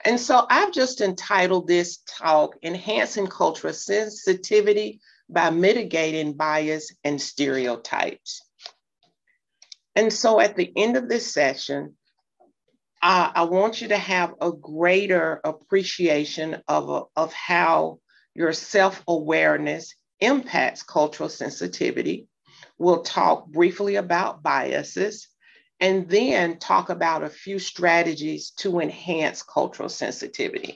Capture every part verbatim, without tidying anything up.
And so I've just entitled this talk, Enhancing Cultural Sensitivity by Mitigating Bias and Stereotypes. And so at the end of this session, uh, I want you to have a greater appreciation of, of how your self-awareness impacts cultural sensitivity. We'll talk briefly about biases and then talk about a few strategies to enhance cultural sensitivity.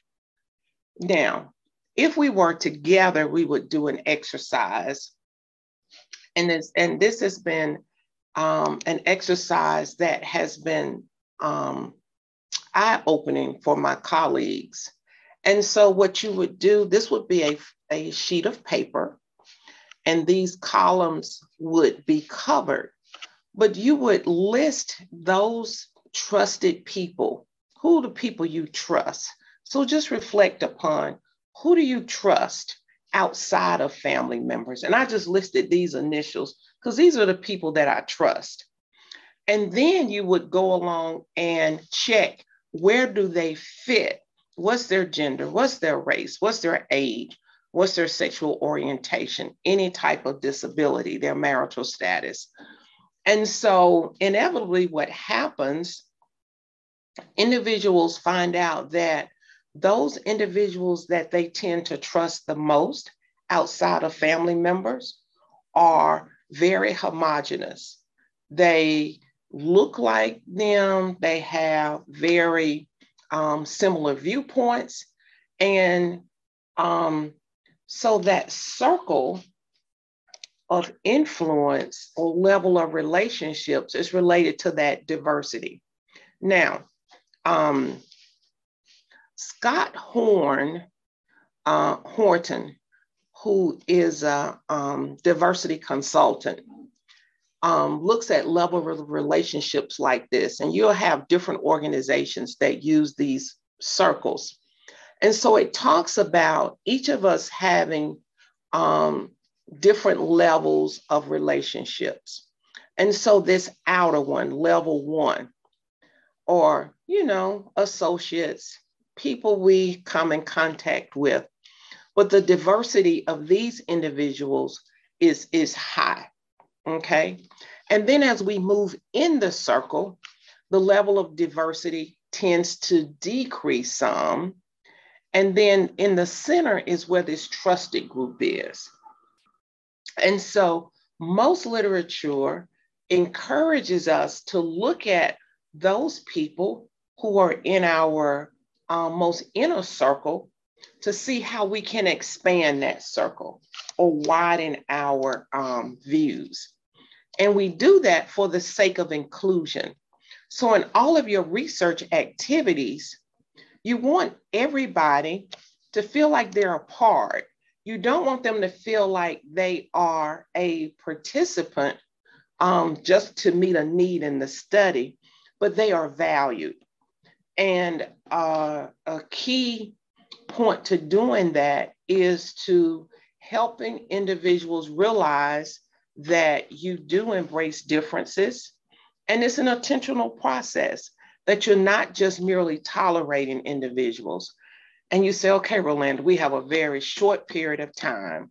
Now, if we were together, we would do an exercise. And this, and this has been um, an exercise that has been um, eye-opening for my colleagues. And so what you would do, this would be a, a sheet of paper, and these columns would be covered, but you would list those trusted people. Who are the people you trust? So just reflect upon, who do you trust outside of family members? And I just listed these initials because these are the people that I trust. And then you would go along and check, where do they fit? What's their gender? What's their race? What's their age? What's their sexual orientation? Any type of disability, their marital status. And so inevitably what happens, individuals find out that those individuals that they tend to trust the most outside of family members are very homogenous. They look like them, they have very um, similar viewpoints. And um, so that circle of influence or level of relationships is related to that diversity. Now, um, Scott Horn, uh, Horton, who is a um, diversity consultant, um, looks at level of relationships like this, and you'll have different organizations that use these circles. And so it talks about each of us having um, different levels of relationships. And so this outer one, level one, or, you know, associates, people we come in contact with, but the diversity of these individuals is, is high, okay? And then as we move in the circle, the level of diversity tends to decrease some. And then in the center is where this trusted group is. And so most literature encourages us to look at those people who are in our um, most inner circle to see how we can expand that circle or widen our um, views. And we do that for the sake of inclusion. So in all of your research activities, you want everybody to feel like they're a part. You don't want them to feel like they are a participant um, just to meet a need in the study, but they are valued. And uh, a key point to doing that is to helping individuals realize that you do embrace differences. And it's an intentional process, that you're not just merely tolerating individuals. And you say, okay, Rolanda, we have a very short period of time.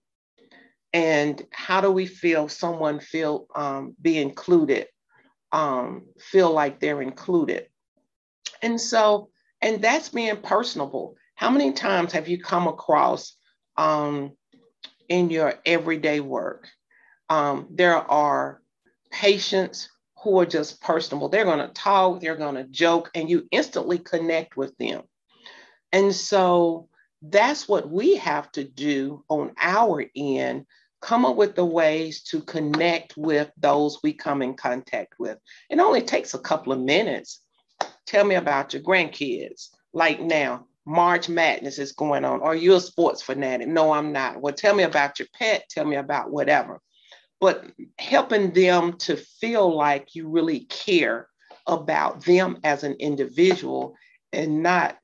And how do we feel someone feel um, be included, um, feel like they're included? And so, and that's being personable. How many times have you come across um, in your everyday work? Um, there are patients who are just personable. They're going to talk, they're going to joke, and you instantly connect with them. And so that's what we have to do on our end, come up with the ways to connect with those we come in contact with. It only takes a couple of minutes. Tell me about your grandkids. Like now, March Madness is going on. Are you a sports fanatic? No, I'm not. Well, tell me about your pet. Tell me about whatever. But helping them to feel like you really care about them as an individual and not,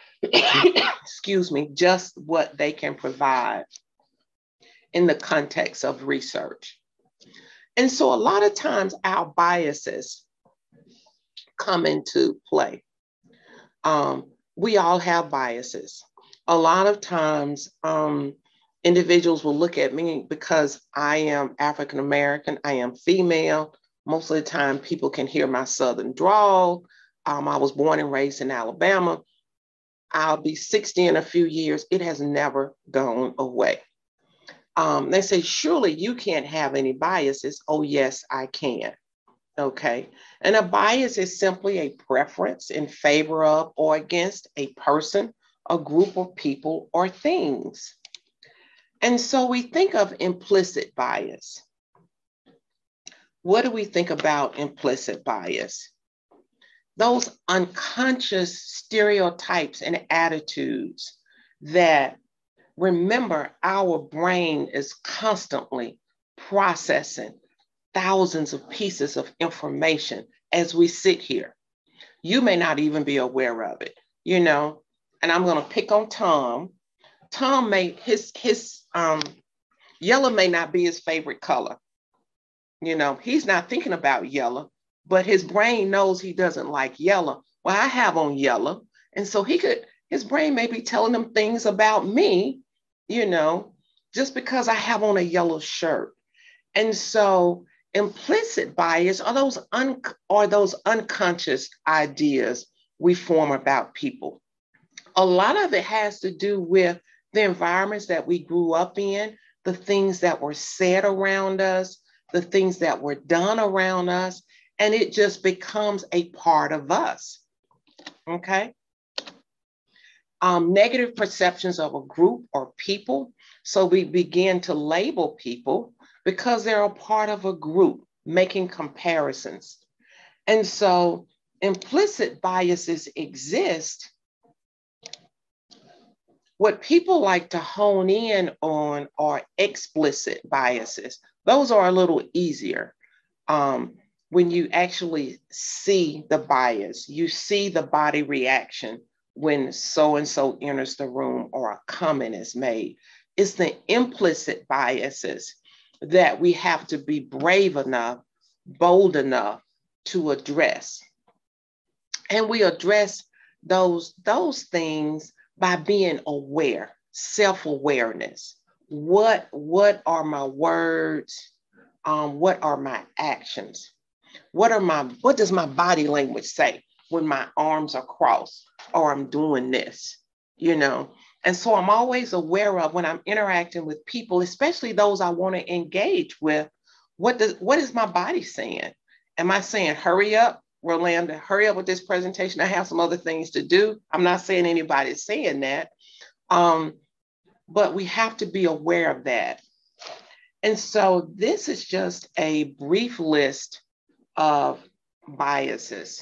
excuse me, just what they can provide in the context of research. And so a lot of times our biases come into play. Um, we all have biases. A lot of times, um, individuals will look at me because I am African American, I am female. Most of the time, people can hear my Southern drawl. Um, I was born and raised in Alabama. I'll be sixty in a few years. It has never gone away. Um, they say, surely you can't have any biases. Oh, yes, I can. Okay. And a bias is simply a preference in favor of or against a person, a group of people, or things. And so we think of implicit bias. What do we think about implicit bias? Those unconscious stereotypes and attitudes that, remember, our brain is constantly processing thousands of pieces of information as we sit here. You may not even be aware of it, you know. And I'm going to pick on Tom. Tom may his his um yellow may not be his favorite color. You know, he's not thinking about yellow, but his brain knows he doesn't like yellow. Well, I have on yellow, and so he could his brain may be telling him things about me, you know, just because I have on a yellow shirt. And so implicit bias are those un, are those unconscious ideas we form about people. A lot of it has to do with the environments that we grew up in, the things that were said around us, the things that were done around us, and it just becomes a part of us. Okay. Um, negative perceptions of a group or people. So we begin to label people because they're a part of a group, making comparisons. And so implicit biases exist. What people like to hone in on are explicit biases. Those are a little easier. Um, when you actually see the bias, you see the body reaction when so-and-so enters the room or a comment is made. It's the implicit biases that we have to be brave enough, bold enough to address. And we address those, those things by being aware, self-awareness. What, what are my words? Um, what are my actions? What are my, what does my body language say when my arms are crossed or I'm doing this, you know? And so I'm always aware of when I'm interacting with people, especially those I want to engage with, what does, what is my body saying? Am I saying, hurry up, Rolanda, hurry up with this presentation. I have some other things to do. I'm not saying anybody's saying that, um, but we have to be aware of that. And so this is just a brief list of biases.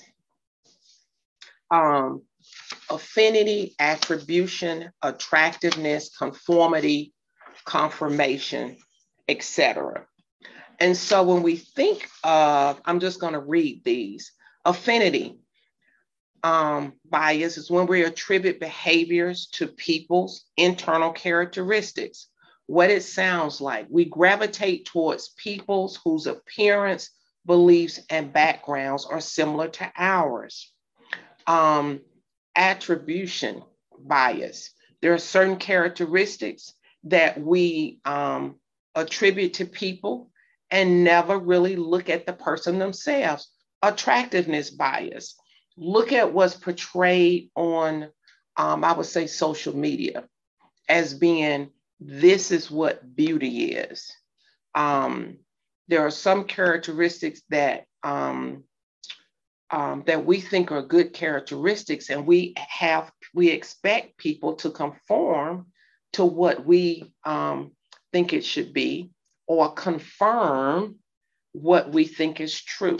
Um, affinity, attribution, attractiveness, conformity, confirmation, et cetera. And so when we think of, I'm just going to read these. Affinity um, bias is when we attribute behaviors to people's internal characteristics, what it sounds like. We gravitate towards people's whose appearance, beliefs, and backgrounds are similar to ours. Um, attribution bias. There are certain characteristics that we um, attribute to people and never really look at the person themselves. Attractiveness bias. Look at what's portrayed on, um, I would say, social media as being, this is what beauty is. Um, there are some characteristics that um, um, that we think are good characteristics, and we have we expect people to conform to what we um, think it should be, or confirm what we think is true.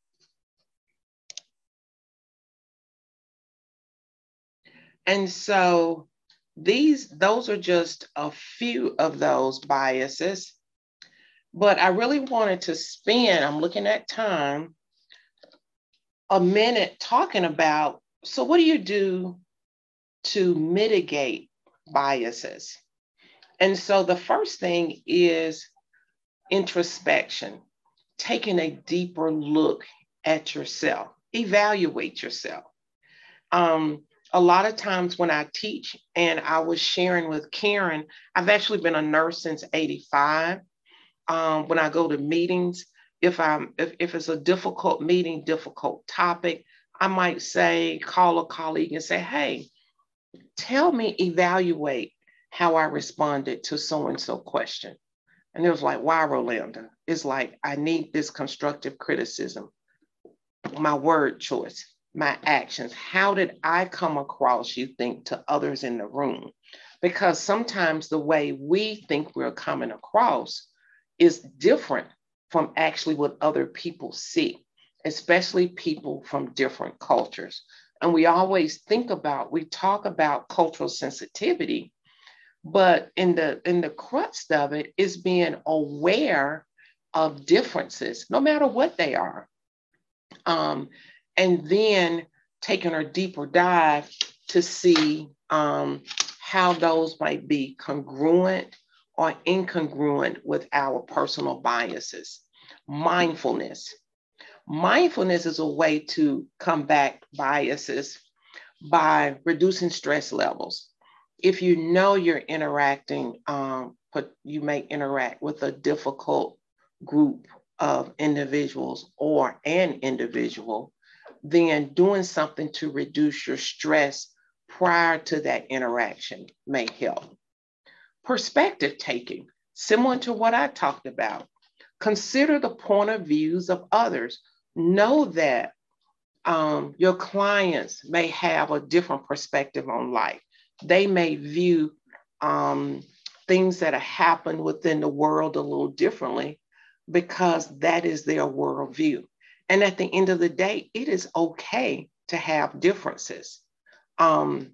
And so these, those are just a few of those biases, but I really wanted to spend, I'm looking at time, a minute talking about, so what do you do to mitigate biases? And so the first thing is introspection, taking a deeper look at yourself, evaluate yourself. Um, a lot of times when I teach, and I was sharing with Karen, I've actually been a nurse since eighty-five. Um, when I go to meetings, if I'm if, if it's a difficult meeting, difficult topic, I might say, call a colleague and say, hey, tell me, evaluate how I responded to so-and-so question. And it was like, wow, Rolanda, it's like, I need this constructive criticism, my word choice, my actions. How did I come across, you think, to others in the room? Because sometimes the way we think we're coming across is different from actually what other people see, especially people from different cultures. And we always think about, we talk about cultural sensitivity, but in the in the crux of it is being aware of differences, no matter what they are. Um, and then taking a deeper dive to see um, how those might be congruent or incongruent with our personal biases. Mindfulness. Mindfulness is a way to combat biases by reducing stress levels. If you know you're interacting, um, but you may interact with a difficult group of individuals or an individual, then doing something to reduce your stress prior to that interaction may help. Perspective taking, similar to what I talked about. Consider the point of views of others. Know that um, your clients may have a different perspective on life. They may view um, things that have happened within the world a little differently because that is their worldview. And at the end of the day, it is okay to have differences. Um,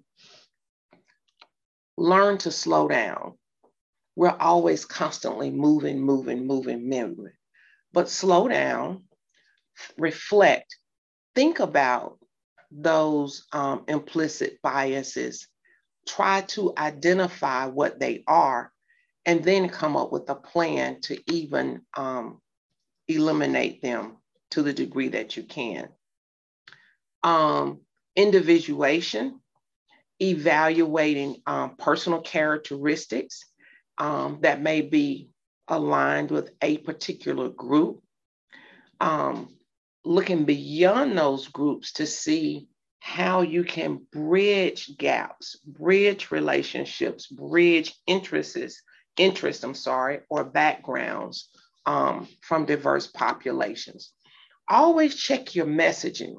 learn to slow down. We're always constantly moving, moving, moving, moving. But slow down, reflect, think about those um, implicit biases, try to identify what they are, and then come up with a plan to even um, eliminate them to the degree that you can. Um, individuation, evaluating um, personal characteristics um, that may be aligned with a particular group. Um, looking beyond those groups to see how you can bridge gaps, bridge relationships, bridge interests, interests, I'm sorry, or backgrounds um, from diverse populations. Always check your messaging.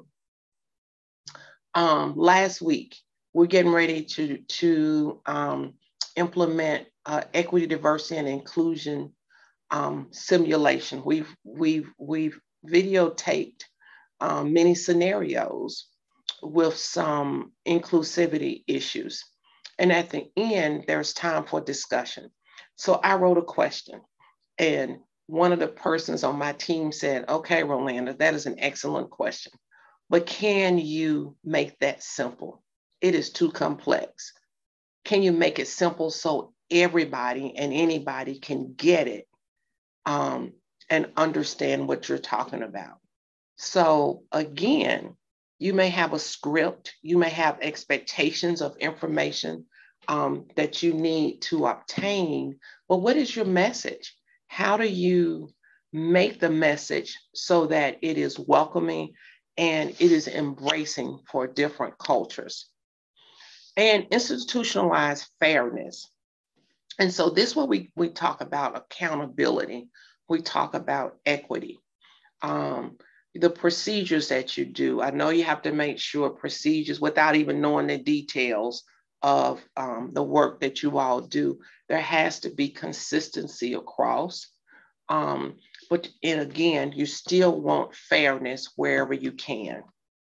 Um, last week, we're getting ready to, to um, implement uh, equity, diversity, and inclusion um, simulation. We've, we've, we've videotaped um, many scenarios with some inclusivity issues. And at the end, there's time for discussion. So I wrote a question, and one of the persons on my team said, okay, Rolanda, that is an excellent question, but can you make that simple? It is too complex. Can you make it simple so everybody and anybody can get it um, and understand what you're talking about? So again, you may have a script, you may have expectations of information um, that you need to obtain, but what is your message? How do you make the message so that it is welcoming and it is embracing for different cultures? And institutionalized fairness. And so this is what we, we talk about accountability. We talk about equity. Um, the procedures that you do. I know you have to make sure procedures without even knowing the details of um, the work that you all do. There has to be consistency across. Um, but and again, you still want fairness wherever you can.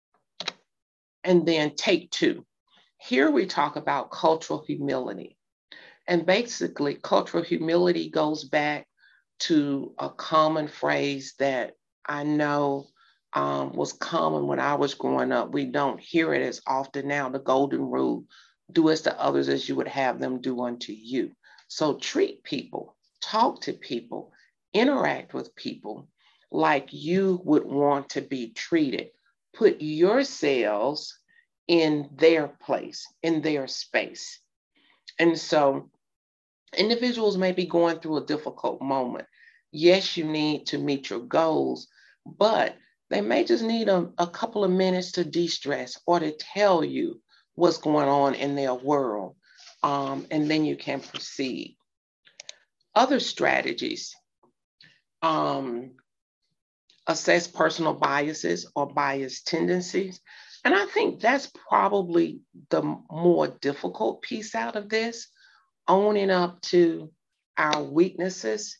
And then take two. Here we talk about cultural humility. And basically, cultural humility goes back to a common phrase that I know um, was common when I was growing up. We don't hear it as often now, the golden rule, do as to others as you would have them do unto you. So treat people, talk to people, interact with people like you would want to be treated. Put yourselves in their place, in their space. And so individuals may be going through a difficult moment. Yes, you need to meet your goals, but they may just need a, a couple of minutes to de-stress or to tell you what's going on in their world. Um, and then you can proceed. Other strategies, um, assess personal biases or bias tendencies. And I think that's probably the more difficult piece out of this, owning up to our weaknesses.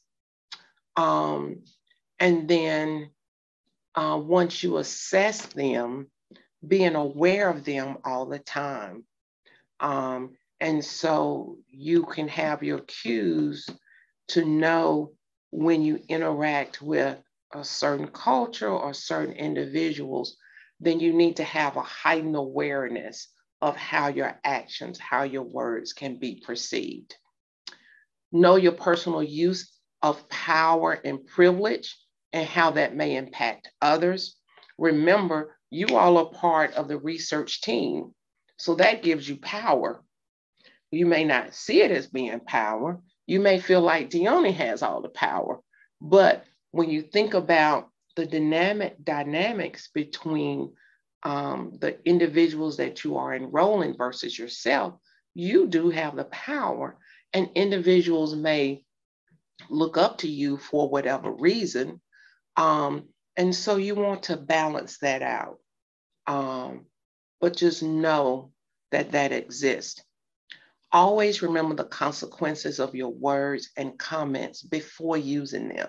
Um, and then uh, once you assess them, being aware of them all the time. Um, and so you can have your cues to know when you interact with a certain culture or certain individuals, then you need to have a heightened awareness of how your actions, how your words can be perceived. Know your personal use of power and privilege and how that may impact others. Remember, you all are part of the research team, so that gives you power. You may not see it as being power. You may feel like Dione has all the power, but when you think about the dynamic dynamics between um, the individuals that you are enrolling versus yourself, you do have the power, and individuals may look up to you for whatever reason. Um, and so you want to balance that out. Um, but just know that that exists. Always remember the consequences of your words and comments before using them.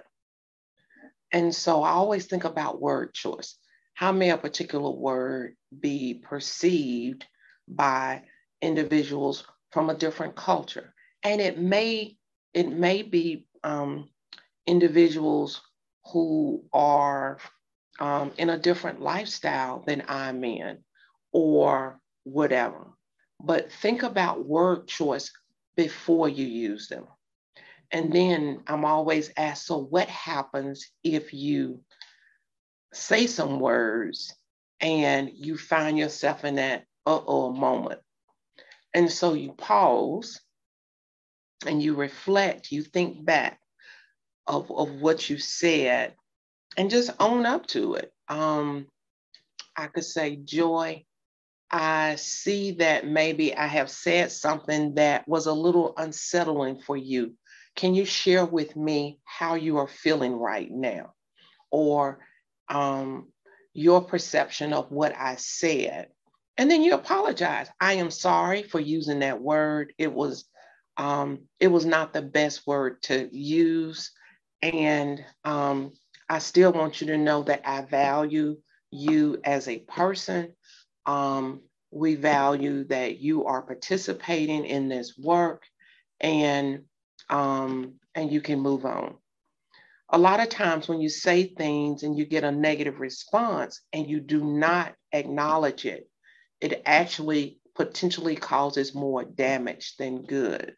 And so I always think about word choice. How may a particular word be perceived by individuals from a different culture? And it may, it may be um, individuals who are um, in a different lifestyle than I'm in, or whatever. But think about word choice before you use them. And then I'm always asked, so what happens if you say some words and you find yourself in that uh-oh moment? And so you pause and you reflect, you think back of, of what you said and just own up to it. Um, I could say, Joy, I see that maybe I have said something that was a little unsettling for you. Can you share with me how you are feeling right now? Or um, your perception of what I said. And then you apologize. I am sorry for using that word. It was um, it was not the best word to use. And um, I still want you to know that I value you as a person. Um, we value that you are participating in this work, and um, and you can move on. A lot of times when you say things and you get a negative response and you do not acknowledge it, it actually potentially causes more damage than good.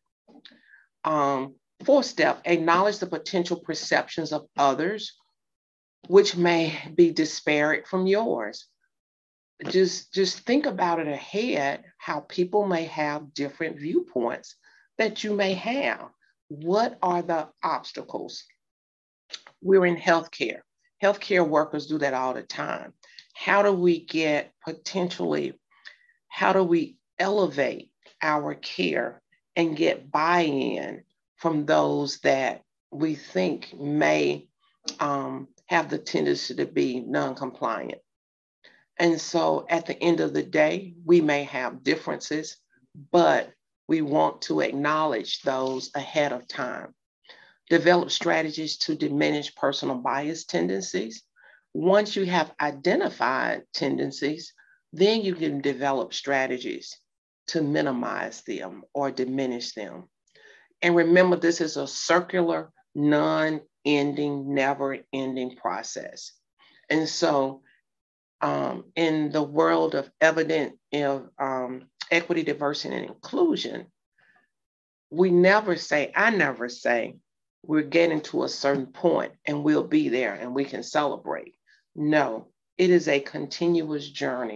Um, fourth step, acknowledge the potential perceptions of others, which may be disparate from yours. Just, just think about it ahead, how people may have different viewpoints that you may have. What are the obstacles? We're in healthcare. Healthcare workers do that all the time. How do we get potentially, how do we elevate our care and get buy-in from those that we think may um, have the tendency to be non-compliant? And so at the end of the day, we may have differences, but we want to acknowledge those ahead of time. Develop strategies to diminish personal bias tendencies. Once you have identified tendencies, then you can develop strategies to minimize them or diminish them. And remember, this is a circular, non-ending, never-ending process. And so um, in the world of evident of um, equity, diversity, and inclusion, we never say, I never say, we're getting to a certain point and we'll be there and we can celebrate. No, it is a continuous journey.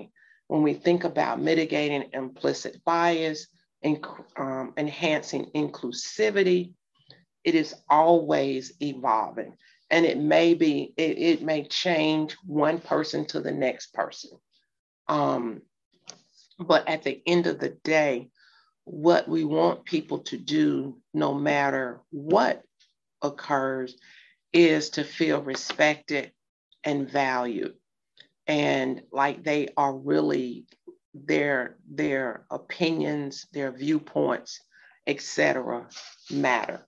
when we think about mitigating implicit bias and um, enhancing inclusivity, it is always evolving. And it may be, it, it may change one person to the next person. Um, but at the end of the day, what we want people to do, no matter what occurs, is to feel respected and valued. And like they are really, their their opinions, their viewpoints, et cetera, matter.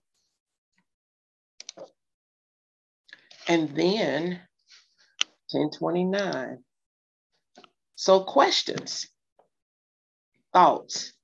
And then ten twenty-nine. So questions, thoughts,